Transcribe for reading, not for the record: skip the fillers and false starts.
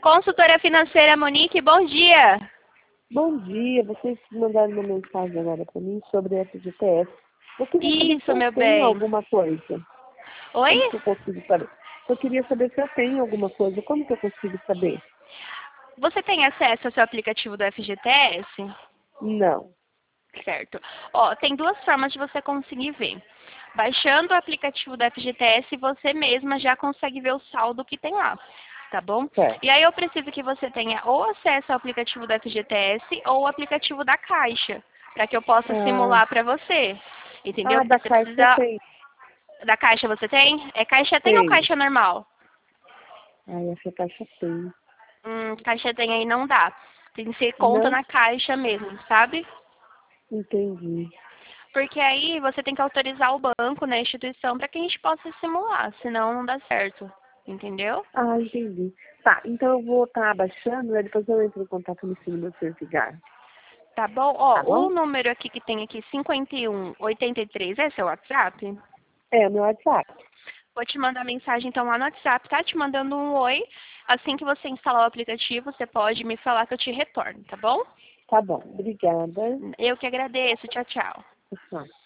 Consultora financeira Monique, bom dia. Bom dia, vocês mandaram uma mensagem agora para mim sobre FGTS. Eu queria saber Isso, se eu meu tenho bem. alguma coisa. Oi? Como que eu consigo saber? Eu queria saber se eu tenho alguma coisa. Como que eu consigo saber? Você tem acesso ao seu aplicativo do FGTS? Não. Certo. Ó, tem duas formas de você conseguir ver. Baixando o aplicativo do FGTS, você mesma já consegue ver o saldo que tem lá, tá bom? Certo. E aí eu preciso que você tenha ou acesso ao aplicativo do FGTS ou o aplicativo da Caixa, para que eu possa simular para você. Entendeu? Porque Da você Caixa eu precisa... tenho. Da Caixa você tem? É Caixa tem ou Tenho. Caixa normal? Essa Caixa tem. Caixa tem aí não dá. Tem que ser conta Não na Caixa mesmo, sabe? entendi. Porque aí você tem que autorizar o banco, né, a instituição, para que a gente possa simular, senão não dá certo. Entendeu? Entendi. Tá, então eu vou estar abaixando, né? Depois eu entro em contato no ensino do seu cigarro. Tá bom? Tá Ó, o bom? número aqui que tem aqui, 5183, é seu WhatsApp? É, o meu WhatsApp. Vou te mandar mensagem então lá no WhatsApp, tá? Te mandando um oi. Assim que você instalar o aplicativo, você pode me falar que eu te retorno, tá bom? Tá bom. Obrigada. Eu que agradeço. Tchau, tchau. Tchau.